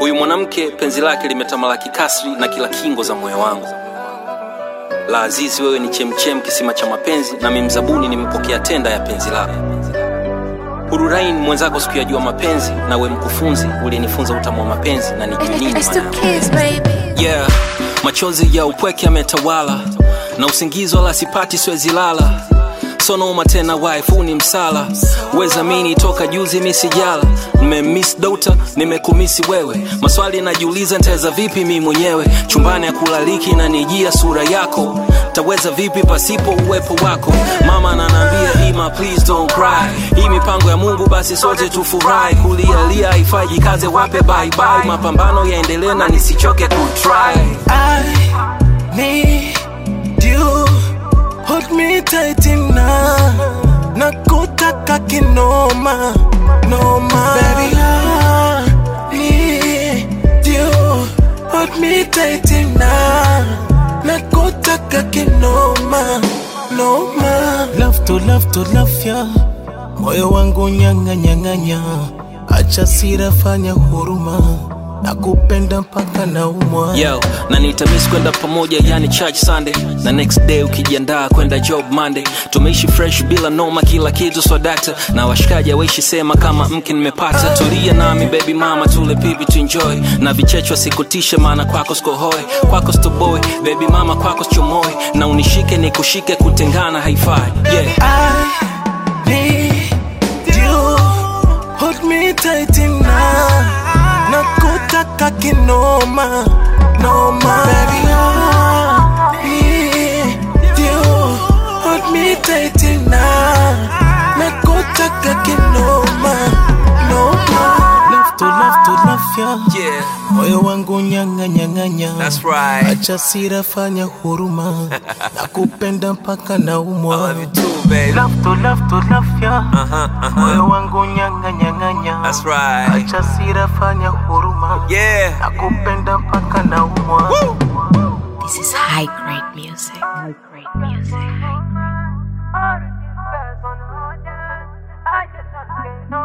Huyu mwanamke penzi lake limetamalaki kasri na kila kingo za moyo wangu. La Azizi, wewe ni chemchem kisima cha mapenzi, na mimi mzabuni nimepokea tenda ya penzi lako. Hururain mwenzako sikuyajua mapenzi, na we mkufunzi ulinifunza utamu wa mapenzi na nijinini maana. Yeah, machozi ya upweke yametawala, na usingizi wala sipati siwezi lala. Sonoma tena wife ni msala, weza mini toka juzi misijala. Nimemiss daughter, nimekumisi wewe. Maswali najiuliza nitaweza vipi mimi mwenyewe. Chumbani ya kulaliki na nijia sura yako, taweza vipi pasipo uwepo wako. Mama ananiambia Ima please don't cry, hii mipango ya Mungu basi sote tufurahi. Kulia haifai kaze wape bye bye, mapambano yaendelee na nisichoke ku try. I need you, hold me tight enough, nakutaka kinoma noma. Baby I need you, hold me tight enough, nakutaka kinoma noma. Love to love ya, moyo wangu nyanga nyanganya. Acha sira fanya huruma, nakupenda mpaka naumwa. Yo, na nitamiss kwenda pamoja yani church Sunday, na next day ukijiandaa kwenda job Monday. Tumeishi fresh bila noma, kila kitu so doctor, na washikaji waishi sema kama mke nimepata. Tulia nami baby mama, tule pipi to enjoy, na vichechwa sikutishe maana kwako sikohoe. Kwako stoboy baby mama, kwako chomoy, na unishike nikushike, kutengana haifai. Yeah, I need you, hold me tight enough, nakutaka kinoma noma. Baby I need you, hold me tight enough, nakutaka kinoma noma. Love to love ya, yeah, moyo wangu nyanga nyanganya. that's right. Acha sira fanya huruma, nakupenda mpaka naumwa. I love you too baby. Love to love ya, moyo wangu nyanga nyanganya. That's right. Acha sira fanya huruma, Yeah, nakupenda mpaka naumwa. This is high grade music. High grade music. I just